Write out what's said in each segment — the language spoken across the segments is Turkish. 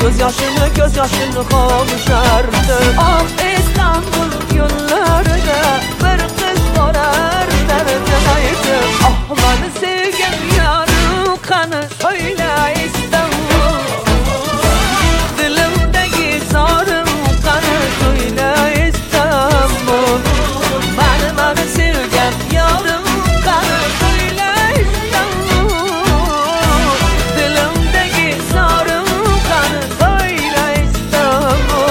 Gözyaşını kavuşardı. Ah İstanbul yollarında bir kız dolar derdinaydı. Ah beni sevgen yarım kanı söyle İstanbul. Dilimdeki sarım kanı söyle İstanbul. Beni sevgen yarım kanı söyle İstanbul. Dilimdeki sarım kanı söyle İstanbul.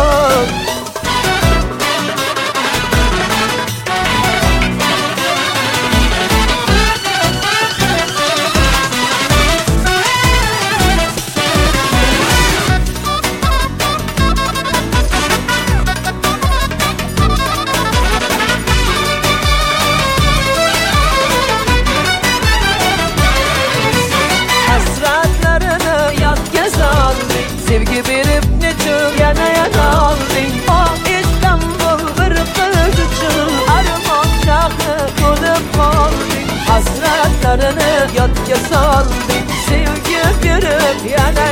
Hasretlerini yat gez aldın, sevgi verip niçin yana aldın. Ah İstanbul bir kız için armağan şahı olup kaldın. Hasretlerini yat gez aldın, sevgi verip yana